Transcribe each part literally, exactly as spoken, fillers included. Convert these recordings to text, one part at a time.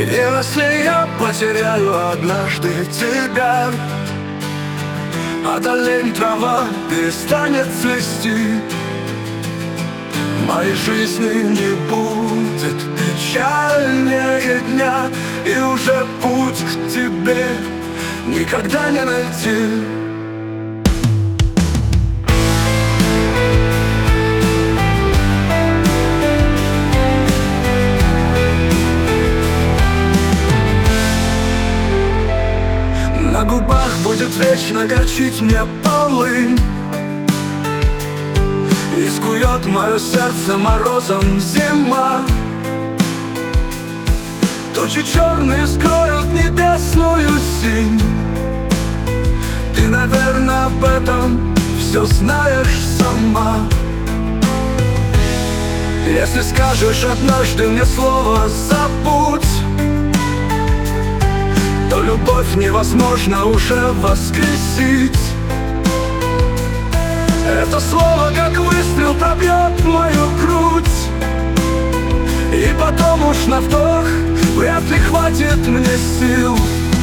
Если я потеряю однажды тебя, а долень трава перестанет цвести, моей жизни не будет печальнее дня, и уже путь к тебе никогда не найти. На губах будет вечно горчить мне полынь, и скует мое сердце морозом зима. Тучи черные скроют небесную синь. Ты, наверное, об этом все знаешь сама. Если скажешь однажды мне слово «забудь», то любовь невозможно уже воскресить. Это слово, как выстрел, пробьет мою грудь, и потом уж на вдох вряд ли хватит мне сил.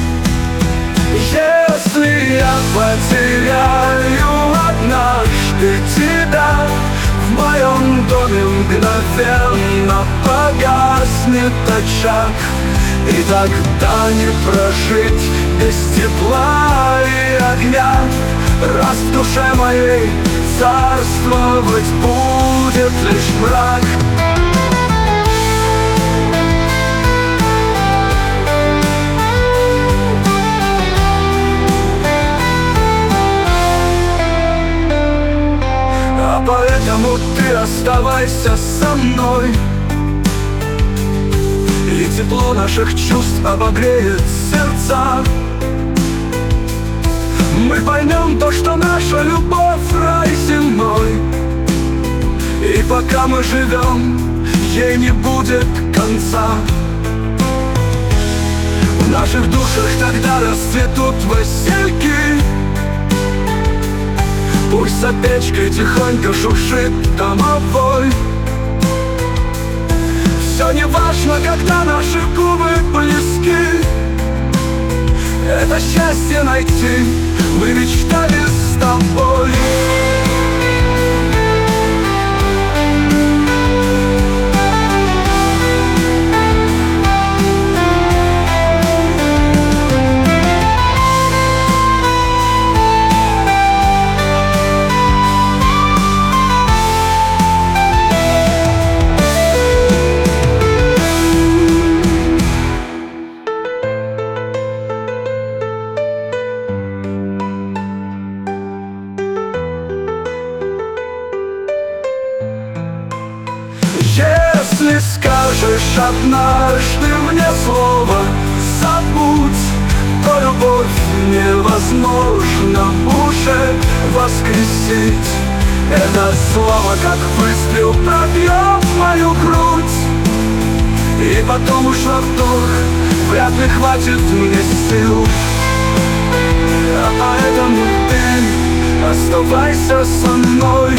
Если я потеряю однажды тебя, в моем доме мгновенно погаснет очаг, и тогда не прожить без тепла и огня, раз в душе моей царствовать будет лишь мрак. А поэтому ты оставайся со мной, и тепло наших чувств обогреет сердца. Мы поймем то, что наша любовь рай земной, и пока мы живем, ей не будет конца. В наших душах тогда расцветут васильки, пусть за печкой тихонько шуршит домовой. Все не важно, когда наши губы близки, это счастье найти мы мечтали с тобой. Если скажешь однажды мне слово «забудь», то любовь невозможно уже воскресить. Это слово, как выстрел, пробьет мою грудь, и потом уж на вдох вряд ли хватит мне сил. А поэтому ты оставайся со мной,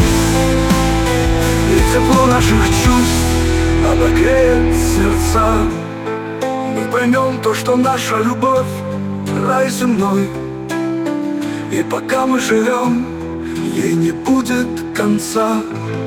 и тепло наших чувств обогреет сердца. Мы поймем то, что наша любовь рай земной, и пока мы живем, ей не будет конца.